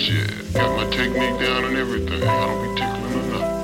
Shit, got my technique down and everything. I don't be tickling or nothing.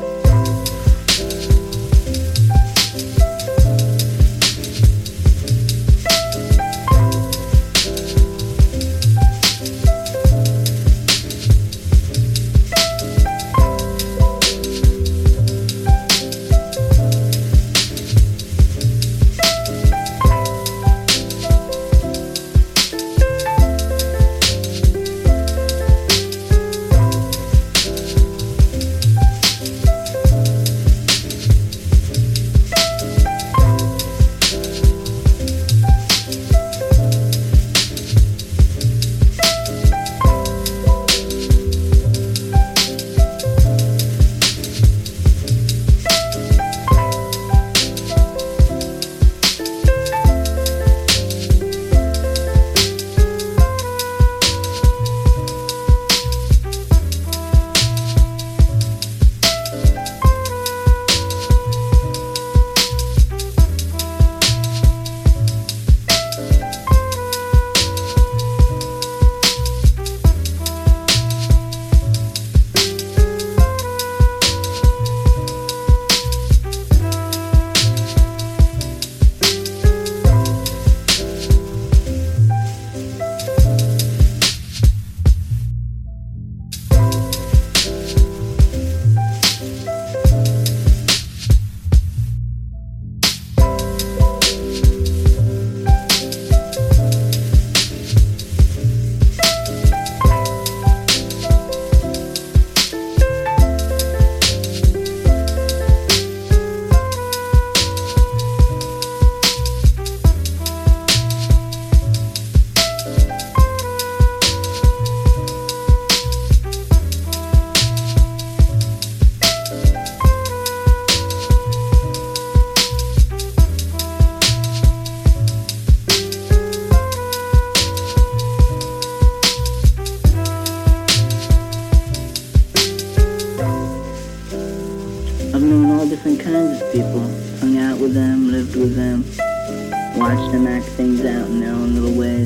I've known all different kinds of people, hung out with them, lived with them, watched them act things out in their own little ways.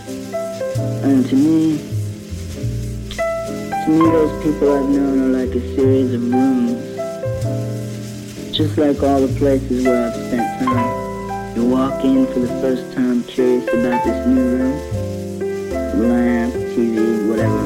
And to me, those people I've known are like a series of rooms. Just like all the places where I've spent time. You walk in for the first time curious about this new room, lamp, TV, whatever.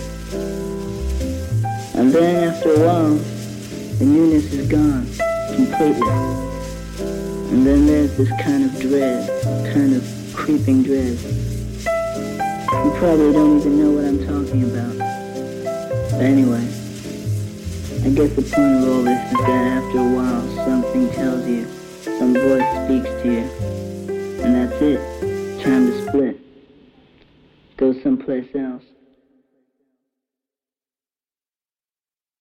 And then after a while, the newness is gone, completely. And then there's this kind of dread, kind of creeping dread. You probably don't even know what I'm talking about. But anyway, I guess the point of all this is that after a while, something tells you, some voice speaks to you, and that's it. Time to split. Go someplace else.